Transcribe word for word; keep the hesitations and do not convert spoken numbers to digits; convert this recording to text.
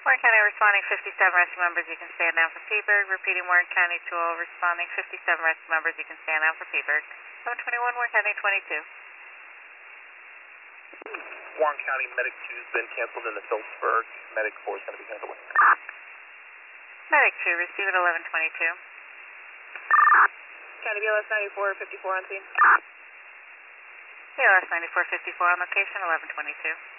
Warren County responding fifty-seven rescue members, you can stand down for Peaburg. Repeating Warren County two oh responding fifty-seven rescue members, you can stand down for Peaburg. seven twenty-one Warren County twenty-two. Warren County Medic two's been canceled into Phillipsburg. Medic four is going to be handling. Medic two, receive at eleven twenty-two. County B L S ninety-four fifty-four on scene. B L S ninety-four fifty-four on location, eleven twenty-two.